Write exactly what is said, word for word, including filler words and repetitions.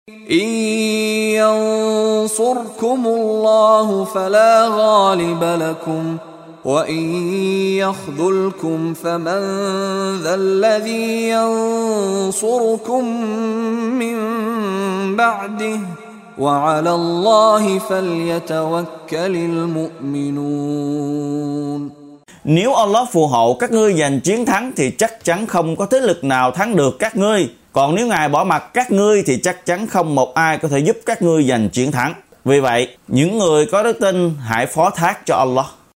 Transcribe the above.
إن ينصركم الله فلا غالب لكم وإن يخذلكم فمن ذا الذي ينصركم من بعده وعلى الله فليتوكل المؤمنون. Nếu Allah phù hộ các ngươi giành chiến thắng thì chắc chắn không có thế lực nào thắng được các ngươi. Còn nếu Ngài bỏ mặc các ngươi thì chắc chắn không một ai có thể giúp các ngươi giành chiến thắng. Vì vậy, những người có đức tin hãy phó thác cho Allah.